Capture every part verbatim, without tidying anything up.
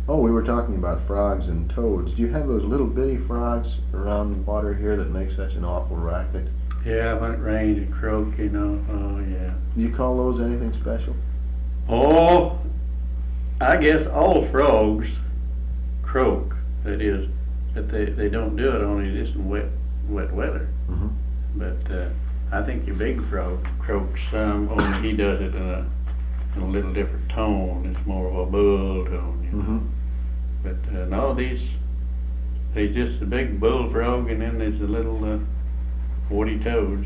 Oh, we were talking about frogs and toads. Do you have those little bitty frogs around the water here that make such an awful racket? Yeah, when it rains and croak, you know. Oh yeah. Do you call those anything special? Oh, I guess all frogs croak. That is, but they, they don't do it only just in wet wet weather. Mm-hmm. But uh, I think your big frog croaks some. Only he does it in a in a little different tone. It's more of a bull tone, you know. Mm-hmm. But uh, no, these there's just a big bullfrog, and then there's a little uh, warty toads.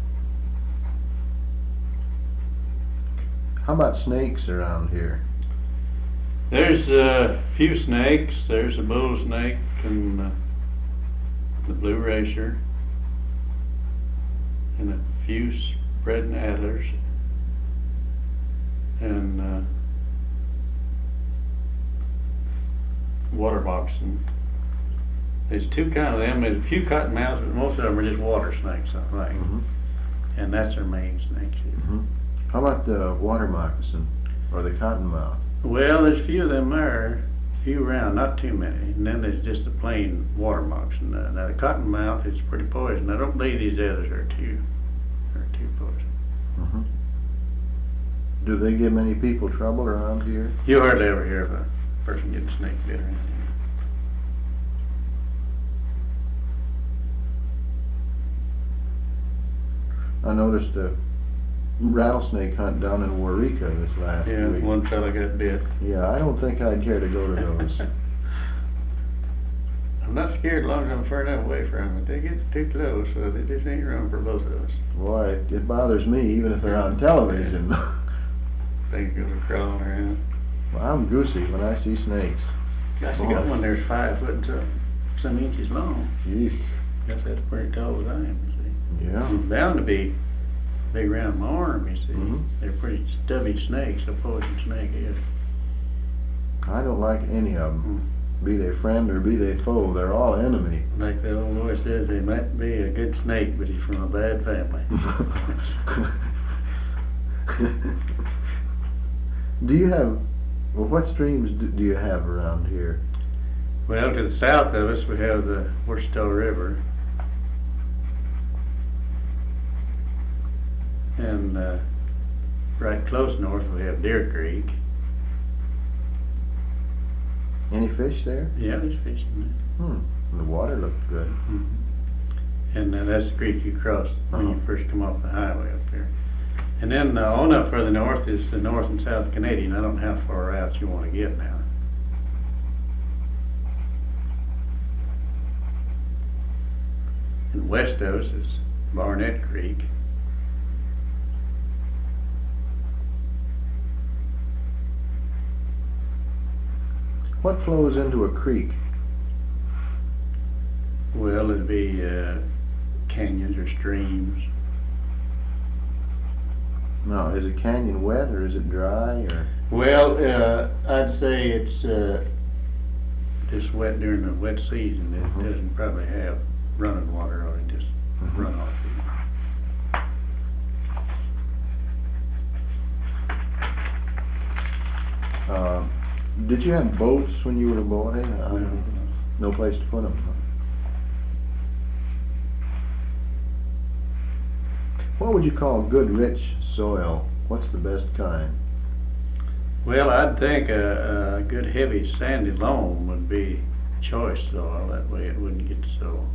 How about snakes around here? There's a few snakes. There's a bull snake and uh, the blue racer, and a few spreading adders, and uh, water moccasin. There's two kind of them. There's a few cottonmouths, but most of them are just water snakes, I think. Mm-hmm. And that's their main snakes here. Mm-hmm. How about the water moccasin or the cottonmouth? Well, there's a few of them there, a few around, not too many. And then there's just the plain water moccasin. Uh, now the cottonmouth is pretty poison. I don't believe these others are too, are too poison. Mm-hmm. Do they give many people trouble around here? You hardly ever hear of a person getting snake bit or anything. I noticed a rattlesnake hunt down in Waurika this last Yeah, week. one fella got bit. Yeah, I don't think I'd care to go to those. I'm not scared as long as I'm far enough away from it. They get too close, so there just ain't room for both of us. Boy, it, it bothers me even if they're on television. Things go crawling around. Well, I'm goosey when I see snakes. Gosh, you got one there's five foot and some, some inches long. Yeesh. Guess that's pretty tall as I am, you see. Yeah. It's bound to be big around my arm, you see. Mhm. They're pretty stubby snakes, a poison snake is. I don't like any of them. Be they friend or be they foe, they're all enemy. Like the old boy says, they might be a good snake, but he's from a bad family. Do you have, well, what streams do, do you have around here? Well, to the south of us, we have the Wichita River. And uh, right close north, we have Deer Creek. Any fish there? Yeah, there's fish in Hmm. The water looked good. there. Mm-hmm. And uh, that's the creek you cross when Uh-huh. you first come off the highway up there. And then uh, on up further north is the North and South Canadian. I don't know how far out you want to get now. And west of us is Barnett Creek. What flows into a creek? Well, it'd be uh, canyons or streams. Now, is a canyon wet or is it dry or? Well, uh, I'd say it's uh, just wet during the wet season. It Mhm. doesn't probably have running water or it just Mhm. runoff. Uh, did you have boats when you were a boy? Uh, No. No place to put them. What would you call good rich soil? What's the best kind? Well, I'd think a, a good heavy sandy loam would be choice soil. That way it wouldn't get so,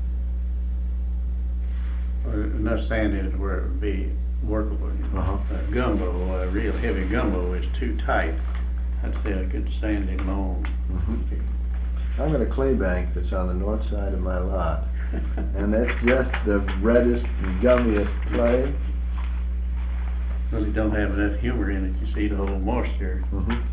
or enough sandy to where it would be workable. You know? Uh-huh. Uh, gumbo, a real heavy gumbo is too tight. I'd say a good sandy loam. Mm-hmm. I've got a clay bank that's on the north side of my lot, and that's just the reddest and gummiest clay. Really don't have enough humor in it. You see the whole moisture. Mm-hmm.